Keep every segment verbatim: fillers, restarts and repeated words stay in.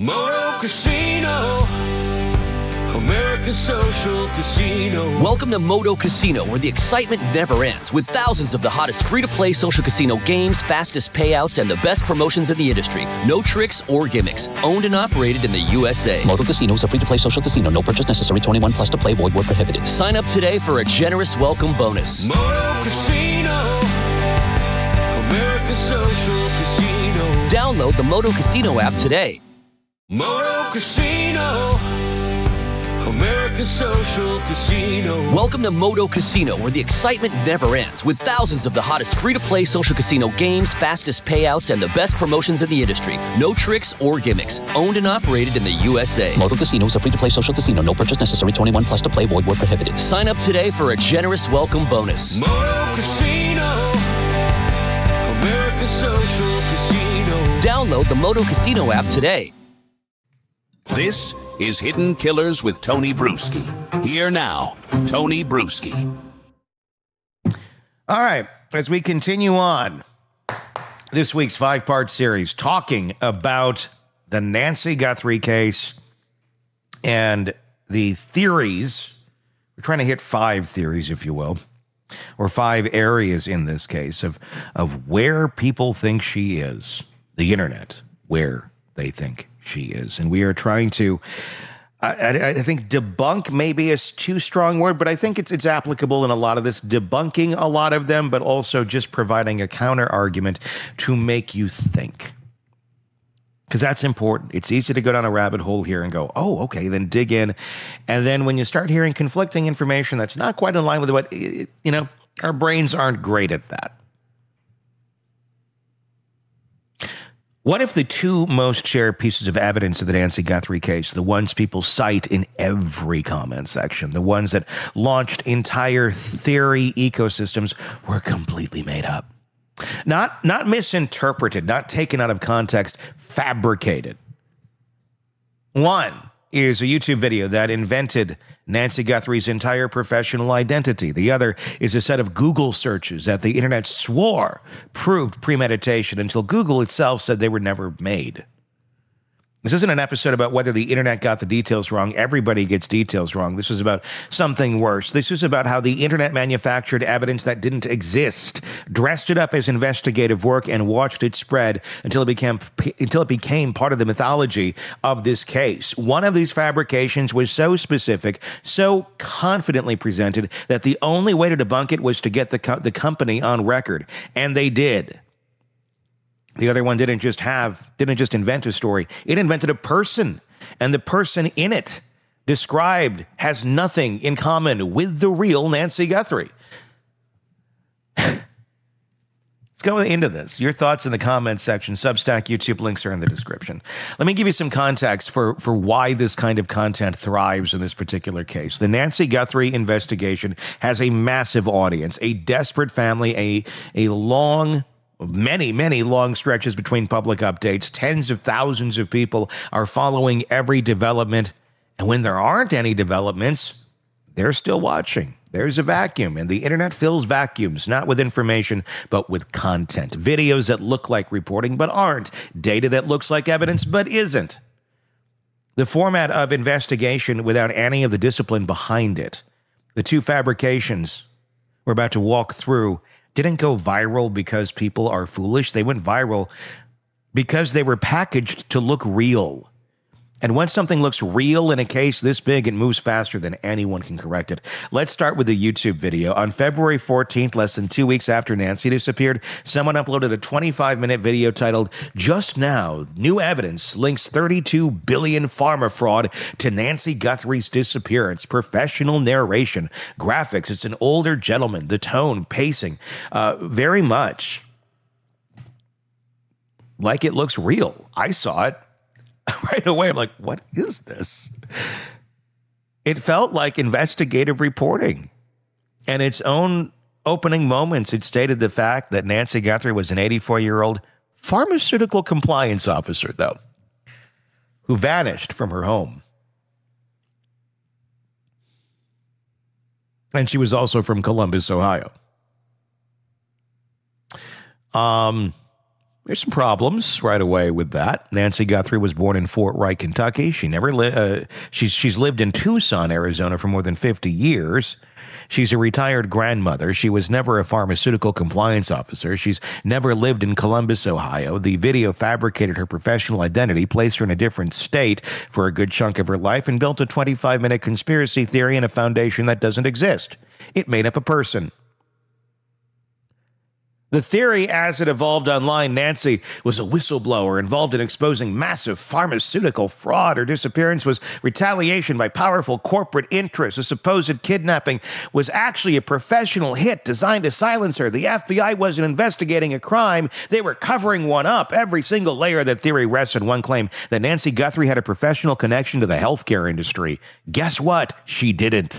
Moto Casino, American Social Casino. Welcome to Moto Casino, where the excitement never ends, with thousands of the hottest free-to-play social casino games, fastest payouts, and the best promotions in the industry. No tricks or gimmicks. Owned and operated in the U S A. Moto Casino is a free-to-play social casino. No purchase necessary. twenty-one plus to play. Void where prohibited. Sign up today for a generous welcome bonus. Moto Casino, American Social Casino. Download the Moto Casino app today. Moto Casino, American Social Casino. Welcome to Moto Casino, where the excitement never ends, with thousands of the hottest free-to-play social casino games, fastest payouts, and the best promotions in the industry. No tricks or gimmicks. Owned and operated in the U S A. Moto Casino is a free-to-play social casino. No purchase necessary. twenty-one plus to play. Void where prohibited. Sign up today for a generous welcome bonus. Moto Casino, American Social Casino. Download the Moto Casino app today. This is Hidden Killers with Tony Bruschi. Here now, Tony Bruschi. All right, as we continue on this week's five-part series, talking about the Nancy Guthrie case and the theories. We're trying to hit five theories, if you will, or five areas in this case of, of where people think she is. The internet, where they think she is. And we are trying to, I, I think debunk maybe is too strong word, but I think it's it's applicable in a lot of this, debunking a lot of them, but also just providing a counter argument to make you think. Because that's important. It's easy to go down a rabbit hole here and go, oh, okay, then dig in. And then when you start hearing conflicting information that's not quite in line with what, you know, our brains aren't great at that. What if the two most shared pieces of evidence of the Nancy Guthrie case, the ones people cite in every comment section, the ones that launched entire theory ecosystems, were completely made up? Not, not misinterpreted, not taken out of context, fabricated. One is a YouTube video that invented Nancy Guthrie's entire professional identity. The other is a set of Google searches that the internet swore proved premeditation until Google itself said they were never made. This isn't an episode about whether the internet got the details wrong. Everybody gets details wrong. This is about something worse. This is about how the internet manufactured evidence that didn't exist, dressed it up as investigative work, and watched it spread until it became until it became part of the mythology of this case. One of these fabrications was so specific, so confidently presented, that the only way to debunk it was to get the co- the company on record, and they did. The other one didn't just have, didn't just invent a story. It invented a person, and the person in it described has nothing in common with the real Nancy Guthrie. Let's go into this. Your thoughts in the comments section. Substack, YouTube links are in the description. Let me give you some context for, for why this kind of content thrives in this particular case. The Nancy Guthrie investigation has a massive audience, a desperate family, a, a long... Many, many long stretches between public updates. Tens of thousands of people are following every development. And when there aren't any developments, they're still watching. There's a vacuum, and the internet fills vacuums, not with information, but with content. Videos that look like reporting, but aren't. Data that looks like evidence, but isn't. The format of investigation without any of the discipline behind it. The two fabrications we're about to walk through didn't go viral because people are foolish. They went viral because they were packaged to look real. And when something looks real in a case this big, it moves faster than anyone can correct it. Let's start with the YouTube video. On February fourteenth, less than two weeks after Nancy disappeared, someone uploaded a twenty-five minute video titled, "Just Now, New Evidence Links thirty-two billion Pharma Fraud to Nancy Guthrie's Disappearance." Professional narration, graphics. It's an older gentleman. The tone, pacing, uh, very much like it looks real. I saw it. Right away, I'm like, what is this? It felt like investigative reporting. And its own opening moments, it stated the fact that Nancy Guthrie was an eighty-four-year-old pharmaceutical compliance officer, though, who vanished from her home. And she was also from Columbus, Ohio. Um... there's some problems right away with that. Nancy Guthrie was born in Fort Wright, Kentucky. She never li- uh, she's she's lived in Tucson, Arizona for more than fifty years. She's a retired grandmother. She was never a pharmaceutical compliance officer. She's never lived in Columbus, Ohio. The video fabricated her professional identity, placed her in a different state for a good chunk of her life, and built a twenty-five minute conspiracy theory and a foundation that doesn't exist. It made up a person. The theory, as it evolved online, Nancy was a whistleblower involved in exposing massive pharmaceutical fraud. Her disappearance was retaliation by powerful corporate interests. A supposed kidnapping was actually a professional hit designed to silence her. The F B I wasn't investigating a crime. They were covering one up. Every single layer of that theory rests on one claim, that Nancy Guthrie had a professional connection to the healthcare industry. Guess what? She didn't.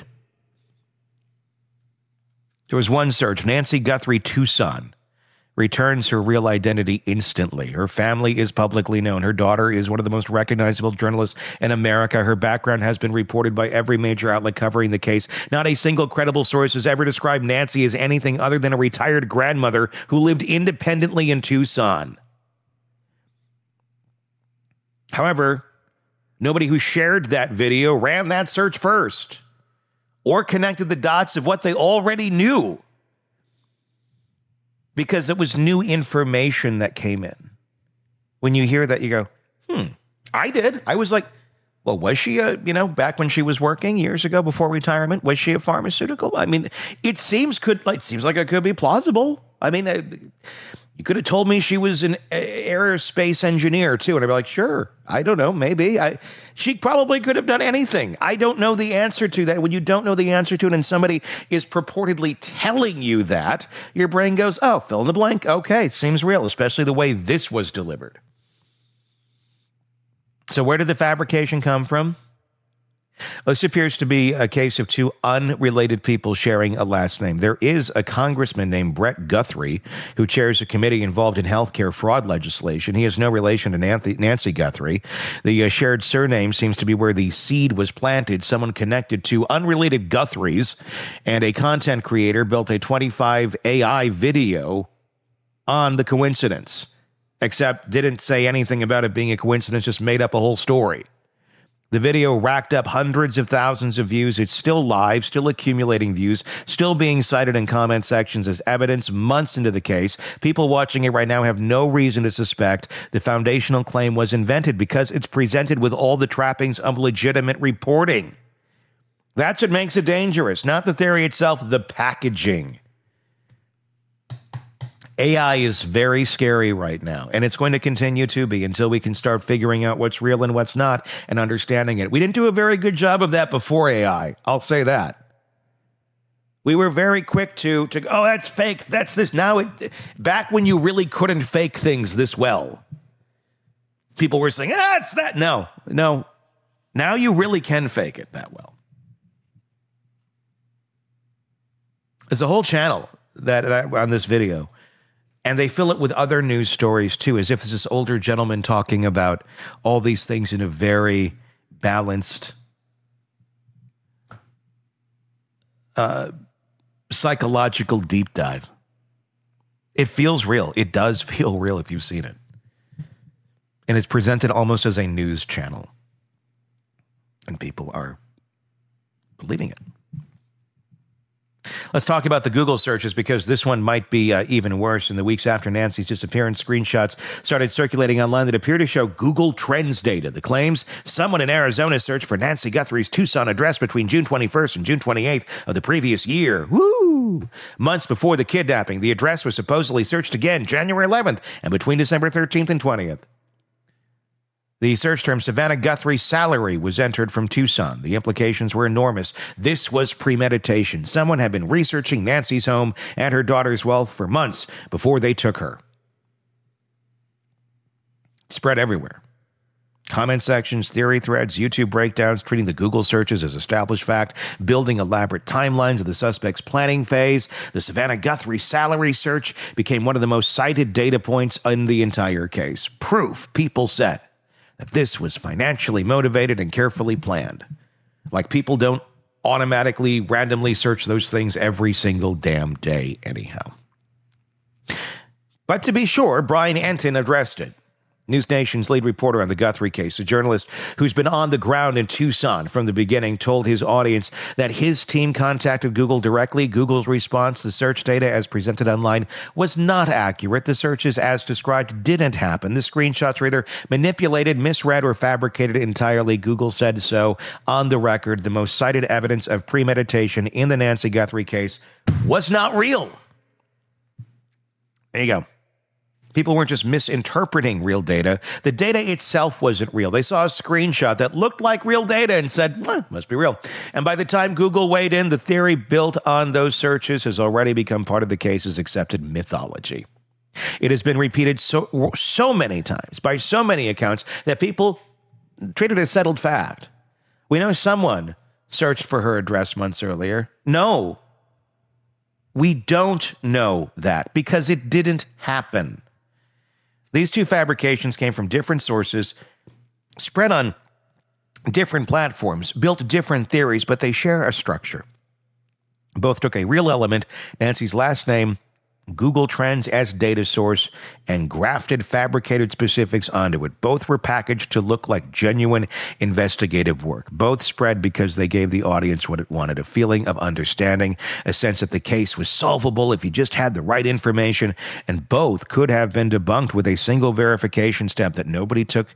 There was one search, Nancy Guthrie Tucson. Returns her real identity instantly. Her family is publicly known. Her daughter is one of the most recognizable journalists in America. Her background has been reported by every major outlet covering the case. Not a single credible source has ever described Nancy as anything other than a retired grandmother who lived independently in Tucson. However, nobody who shared that video ran that search first or connected the dots of what they already knew, because it was new information that came in. When you hear that, you go, hmm, I did. I was like, well, was she a, you know, back when she was working years ago before retirement, was she a pharmaceutical? I mean, it seems could like, it seems like it could be plausible. I mean, uh, you could have told me she was an aerospace engineer too. And I'd be like, sure, I don't know, maybe. I, she probably could have done anything. I don't know the answer to that. When you don't know the answer to it and somebody is purportedly telling you that, your brain goes, oh, fill in the blank. Okay, seems real, especially the way this was delivered. So where did the fabrication come from? This appears to be a case of two unrelated people sharing a last name. There is a congressman named Brett Guthrie who chairs a committee involved in healthcare fraud legislation. He has no relation to Nancy Guthrie. The uh, shared surname seems to be where the seed was planted. Someone connected to unrelated Guthries and a content creator built a twenty-five A I video on the coincidence, except didn't say anything about it being a coincidence, just made up a whole story. The video racked up hundreds of thousands of views. It's still live, still accumulating views, still being cited in comment sections as evidence months into the case. People watching it right now have no reason to suspect the foundational claim was invented because it's presented with all the trappings of legitimate reporting. That's what makes it dangerous, not the theory itself, the packaging. A I is very scary right now, and it's going to continue to be until we can start figuring out what's real and what's not and understanding it. We didn't do a very good job of that before A I. I'll say that. We were very quick to, to oh, that's fake, that's this. Now, it, back when you really couldn't fake things this well, people were saying, ah, it's that. No, no. Now you really can fake it that well. There's a whole channel that, that on this video, and they fill it with other news stories, too, as if it's this older gentleman talking about all these things in a very balanced, uh, psychological deep dive. It feels real. It does feel real if you've seen it. And it's presented almost as a news channel. And people are believing it. Let's talk about the Google searches, because this one might be uh, even worse. In the weeks after Nancy's disappearance, screenshots started circulating online that appear to show Google Trends data. The claims: someone in Arizona searched for Nancy Guthrie's Tucson address between June twenty-first and June twenty-eighth of the previous year. Woo! Months before the kidnapping, the address was supposedly searched again January eleventh and between December thirteenth and twentieth. The search term Savannah Guthrie salary was entered from Tucson. The implications were enormous. This was premeditation. Someone had been researching Nancy's home and her daughter's wealth for months before they took her. It spread everywhere. Comment sections, theory threads, YouTube breakdowns, treating the Google searches as established fact, building elaborate timelines of the suspect's planning phase. The Savannah Guthrie salary search became one of the most cited data points in the entire case. Proof, people said, that this was financially motivated and carefully planned. Like, people don't automatically, randomly search those things every single damn day anyhow. But to be sure, Brian Entin addressed it. News Nation's lead reporter on the Guthrie case, a journalist who's been on the ground in Tucson from the beginning, told his audience that his team contacted Google directly. Google's response, the search data as presented online, was not accurate. The searches as described didn't happen. The screenshots were either manipulated, misread, or fabricated entirely. Google said so on the record. The most cited evidence of premeditation in the Nancy Guthrie case was not real. There you go. People weren't just misinterpreting real data. The data itself wasn't real. They saw a screenshot that looked like real data and said, eh, must be real. And by the time Google weighed in, the theory built on those searches has already become part of the case's accepted mythology. It has been repeated so, so many times by so many accounts that people treat it as settled fact. We know someone searched for her address months earlier. No, we don't know that because it didn't happen. These two fabrications came from different sources, spread on different platforms, built different theories, but they share a structure. Both took a real element, Nancy's last name, Google Trends as data source, and grafted fabricated specifics onto it. Both were packaged to look like genuine investigative work. Both spread because they gave the audience what it wanted, a feeling of understanding, a sense that the case was solvable if you just had the right information, and both could have been debunked with a single verification step that nobody took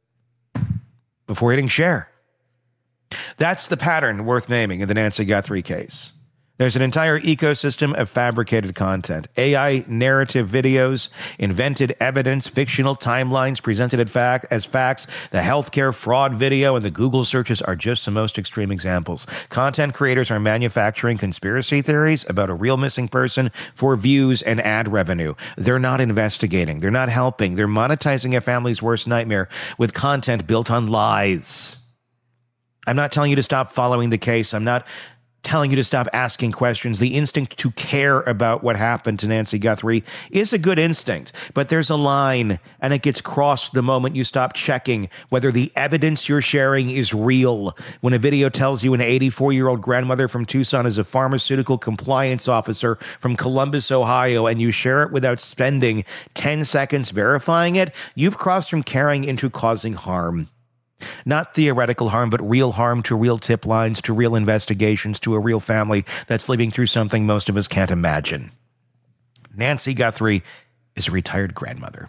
before hitting share. That's the pattern worth naming in the Nancy Guthrie case. There's an entire ecosystem of fabricated content, A I narrative videos, invented evidence, fictional timelines presented as fact, as facts. The healthcare fraud video and the Google searches are just the most extreme examples. Content creators are manufacturing conspiracy theories about a real missing person for views and ad revenue. They're not investigating. They're not helping. They're monetizing a family's worst nightmare with content built on lies. I'm not telling you to stop following the case. I'm not telling you to stop asking questions. The instinct to care about what happened to Nancy Guthrie is a good instinct, but there's a line, and it gets crossed the moment you stop checking whether the evidence you're sharing is real. When a video tells you an eighty-four-year-old grandmother from Tucson is a pharmaceutical compliance officer from Columbus, Ohio, and you share it without spending ten seconds verifying it, you've crossed from caring into causing harm. Not theoretical harm, but real harm to real tip lines, to real investigations, to a real family that's living through something most of us can't imagine. Nancy Guthrie is a retired grandmother.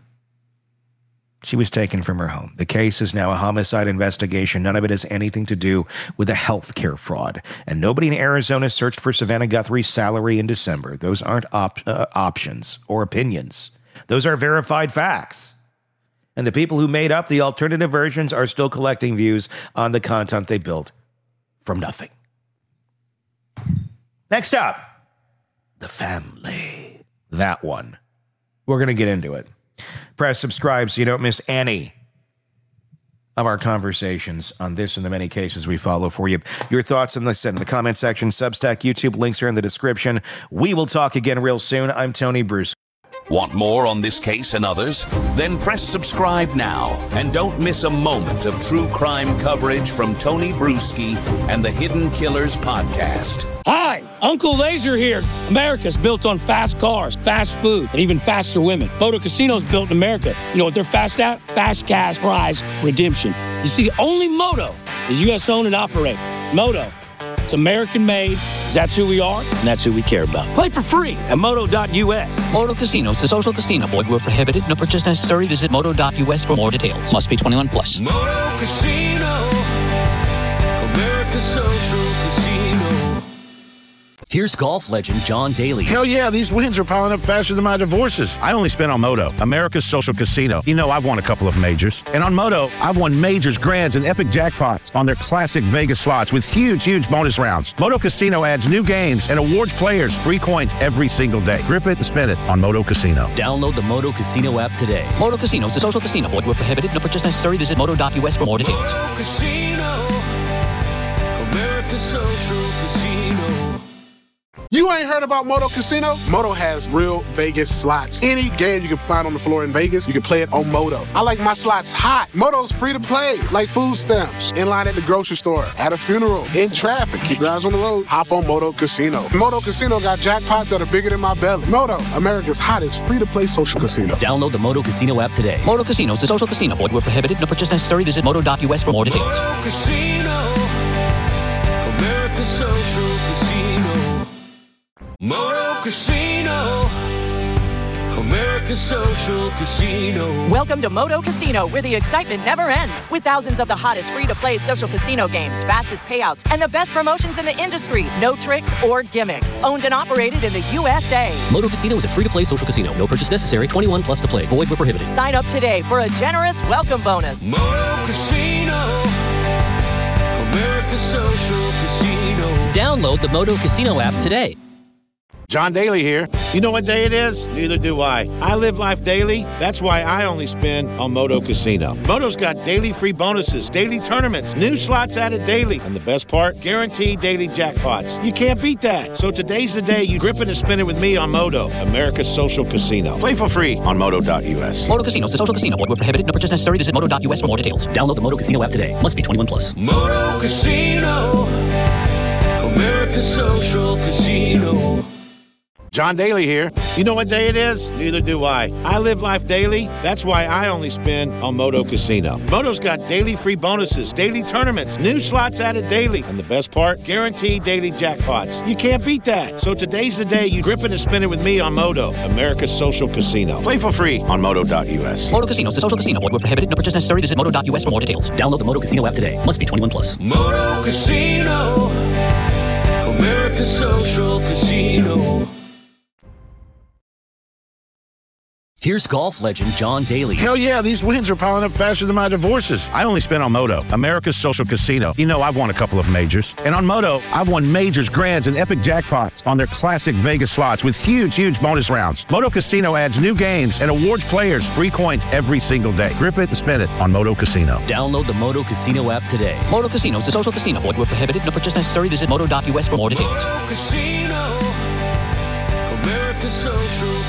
She was taken from her home. The case is now a homicide investigation. None of it has anything to do with a health care fraud. And nobody in Arizona searched for Savannah Guthrie's salary in December. Those aren't op- uh, options or opinions. Those are verified facts. And the people who made up the alternative versions are still collecting views on the content they built from nothing. Next up, the family. That one. We're going to get into it. Press subscribe so you don't miss any of our conversations on this and the many cases we follow for you. Your thoughts on this in the comment section, Substack, YouTube, links are in the description. We will talk again real soon. I'm Tony Bruce. Want more on this case and others? Then press subscribe now and don't miss a moment of true crime coverage from Tony Bruschi and the Hidden Killers podcast. Hi, Uncle Laser here. America's built on fast cars, fast food, and even faster women. Moto Casino's built in America. You know what they're fast at? Fast cash prize redemption. You see, only Moto is U S owned and operated. Moto, it's American made, because that's who we are, and that's who we care about. Play for free at moto dot U S. Moto Casinos, the social casino. Void where prohibited. No purchase necessary. Visit moto dot U S for more details. Must be twenty-one plus. Moto Casino, America's social casino. Here's golf legend John Daly. Hell yeah, these wins are piling up faster than my divorces. I only spent on Moto, America's social casino. You know, I've won a couple of majors. And on Moto, I've won majors, grands, and epic jackpots on their classic Vegas slots with huge, huge bonus rounds. Moto Casino adds new games and awards players free coins every single day. Grip it and spin it on Moto Casino. Download the Moto Casino app today. Moto Casinos, the social casino. Void where prohibited. No purchase necessary. Visit moto dot U S for more details. Moto Casino, America's social casino. You ain't heard about Moto Casino? Moto has real Vegas slots. Any game you can find on the floor in Vegas, you can play it on Moto. I like my slots hot. Moto's free to play, like food stamps. In line at the grocery store, at a funeral, in traffic. Keep your eyes on the road. Hop on Moto Casino. Moto Casino got jackpots that are bigger than my belly. Moto, America's hottest free-to-play social casino. Download the Moto Casino app today. Moto Casino is a social casino. Void where prohibited. No purchase necessary. Visit moto dot U S for more details. Moto Casino, America's social casino. Moto Casino, America's social casino. Welcome to Moto Casino, where the excitement never ends. With thousands of the hottest free-to-play social casino games, fastest payouts, and the best promotions in the industry. No tricks or gimmicks. Owned and operated in the U S A. Moto Casino is a free-to-play social casino. No purchase necessary. twenty-one plus to play. Void where prohibited. Sign up today for a generous welcome bonus. Moto Casino, America's social casino. Download the Moto Casino app today. John Daly here. You know what day it is? Neither do I. I live life daily. That's why I only spin on Moto Casino. Moto's got daily free bonuses, daily tournaments, new slots added daily, and the best part, guaranteed daily jackpots. You can't beat that. So today's the day you grip it and spin it with me on Moto, America's social casino. Play for free on moto dot U S. Moto Casino is a social casino. Void where prohibited. No purchase necessary. Visit moto dot U S for more details. Download the Moto Casino app today. Must be twenty-one plus. Moto Casino, America's social casino. John Daly here. You know what day it is? Neither do I. I live life daily. That's why I only spin on Moto Casino. Moto's got daily free bonuses, daily tournaments, new slots added daily, and the best part, guaranteed daily jackpots. You can't beat that. So today's the day you grip it and spin it with me on Moto, America's social casino. Play for free on moto dot U S. Moto Casino is a social casino. Void where prohibited. No purchase necessary. Visit moto dot U S for more details. Download the Moto Casino app today. Must be twenty-one plus. Moto Casino, America's social casino. Here's golf legend John Daly. Hell yeah, these wins are piling up faster than my divorces. I only spin on Moto, America's social casino. You know, I've won a couple of majors. And on Moto, I've won majors, grands, and epic jackpots on their classic Vegas slots with huge, huge bonus rounds. Moto Casino adds new games and awards players free coins every single day. Grip it and spin it on Moto Casino. Download the Moto Casino app today. Moto Casino is a social casino. Void where prohibited. No purchase necessary. Visit moto dot U S for more details. Moto Casino, America's social